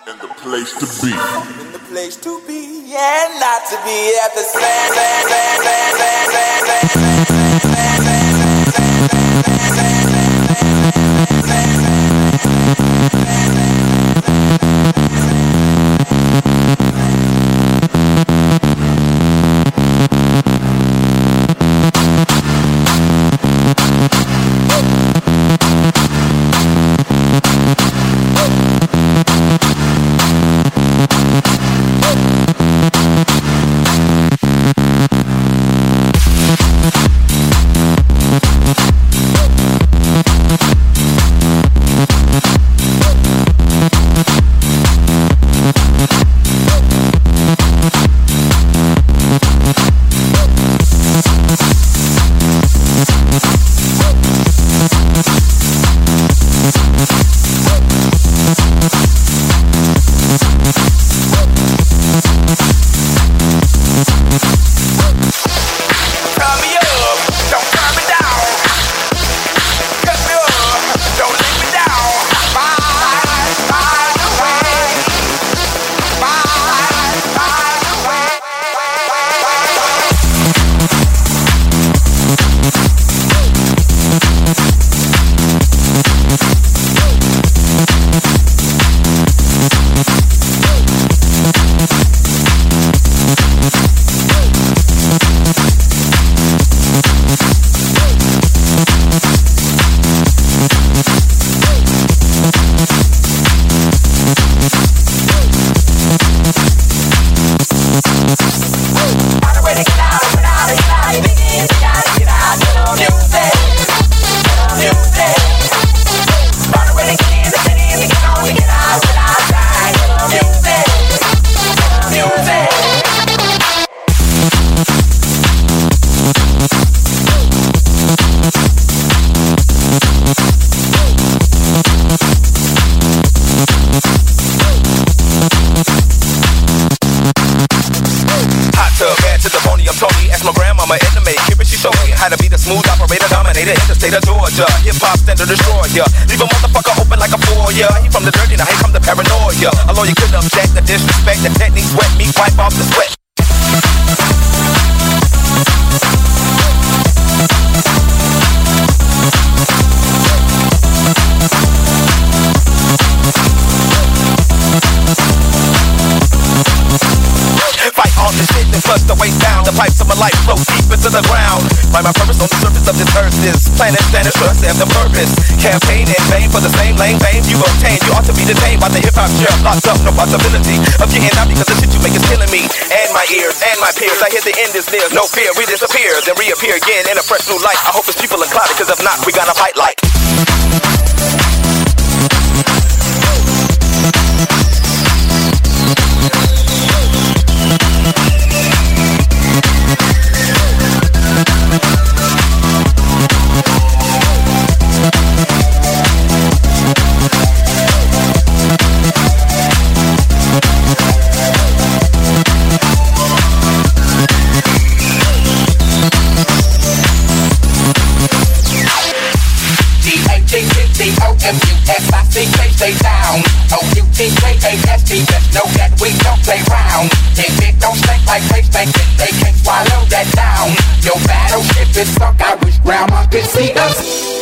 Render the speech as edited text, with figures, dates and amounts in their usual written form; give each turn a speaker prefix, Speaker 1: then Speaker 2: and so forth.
Speaker 1: And the place to be.
Speaker 2: In the place to be and not to be at the same.
Speaker 3: State of Georgia, hip-hop standard destroyer. Leave a motherfucker open like a foyer. He from the dirty, now here come the paranoia. A lawyer could object, the disrespect, the techniques wet me, wipe off the sweat. Fight all this shit and flush the way down. The pipes of my life flow deep into the ground. Find my purpose on the surface of this earth. This planet standing trust have the purpose. Campaign in vain for the same lane fame you obtain. You ought to be detained by the hip-hop sheriff. Locked up, no possibility of getting out because the shit you make is killing me and my ears and my peers. I hear the end is near. No fear, we disappear, then reappear again in a fresh new light. I hope it's people are clouded, cause if not, we gotta fight like.
Speaker 4: Stay down. O-U-T-K-A-S-T, just know that we don't play round. If it don't stink like they stink, they can't swallow that down. Your battleship is sunk, I wish grandma could see us.